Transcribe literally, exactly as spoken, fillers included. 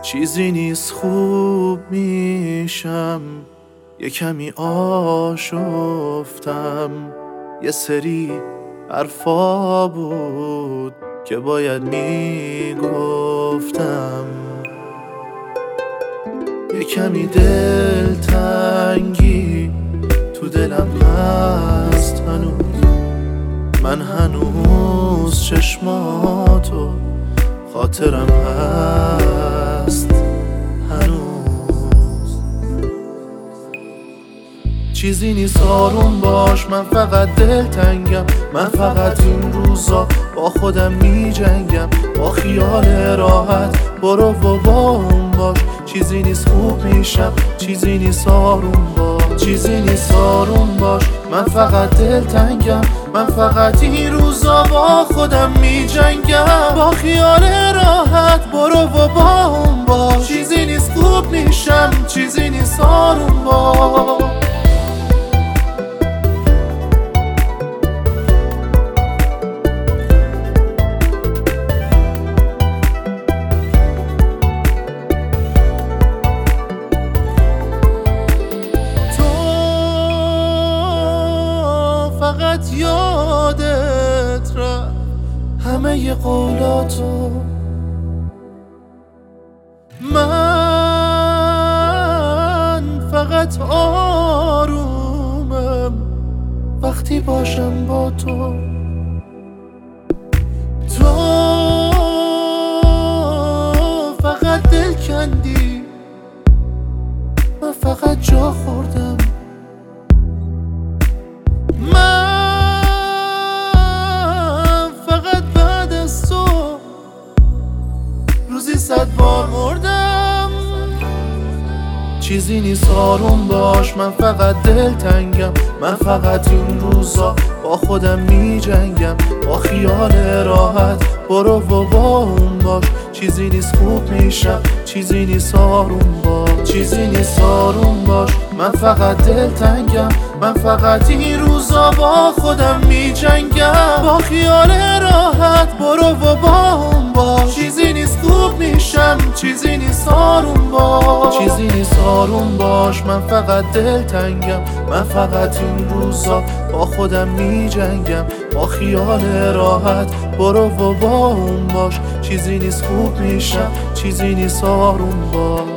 چیزی نیست خوب میشم، یه کمی آشفتم. یه سری حرفا بود که باید میگفتم. یه کمی دلتنگی تو دلم هست هنوز. من هنوز چشماتو خاطرم هست هنوز. چیزی نیست آروم باش، من فقط دلتنگم. من فقط این روزا با خودم می جنگم، با خیال راحت برو و با اون باش. چیزی نیست خوب میشم، چیزی نیست آروم باش، چیزی نیست آروم باش. من فقط دلتنگم، من فقط این روزا با خودم می جنگم، با خیال راحت برو و با اون باش. چیزی نیست خوب میشم، چیزی نیست آروم باش. فقط یادت رفت همه ی قولاتو. من فقط آرومم وقتی باشم با تو. تو فقط دل کندی، من فقط جا خوردم. من فقط بعد از تو روزی صد بار مردم. چیزی نیست آروم باش، من فقط دلتنگم. من فقط این روزا با خودم می جنگم، با خیال راحت برو و با اون باش. چیزی نیست خوب میشم، چیزی نیست آروم باش، چیزی نیست آروم باش. من فقط دلتنگم، من فقط این روزا با خودم می جنگم، با خیال راحت برو و با اون باش. چیزی نیست خوب میشم، چیزی نیست آروم باش، چیزی نیست آروم باش. من فقط دلتنگم، من فقط این روزا با خودم می جنگم، با خیال راحت برو و با اون باش. چیزی نیست خوب میشم، چیزی نیست آروم باش.